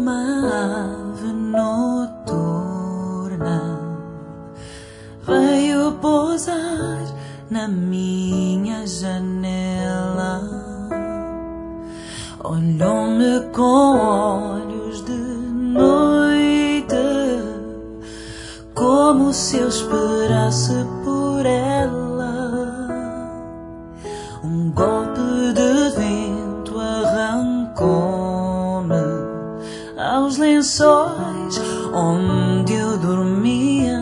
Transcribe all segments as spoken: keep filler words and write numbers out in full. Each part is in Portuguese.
uma ave noturna veio pousar na minha janela, olhou-me com olhos de noite, como se eu esperasse por ela. Um golpe de vento arrancou-me aos lençóis onde eu dormia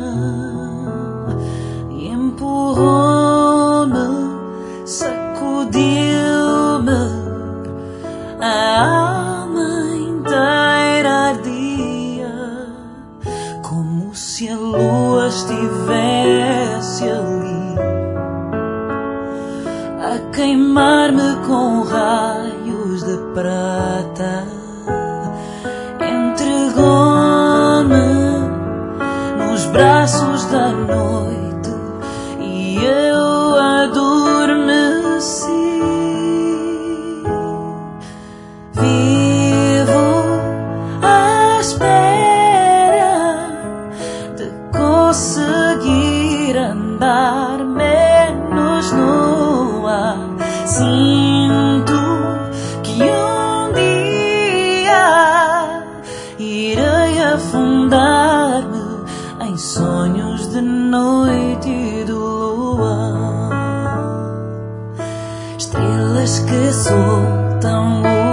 e empurrou-me, sacudiu-me. A alma inteira ardia, como se a lua estivesse ali a queimar-me com raios de prata. Entregou-me nos braços da noite e eu adormeci. Vivo à espera de conseguir andar menos nua. Sinto que um dia irei afundar-me em sonhos de noite e de lua, estrelas que soltam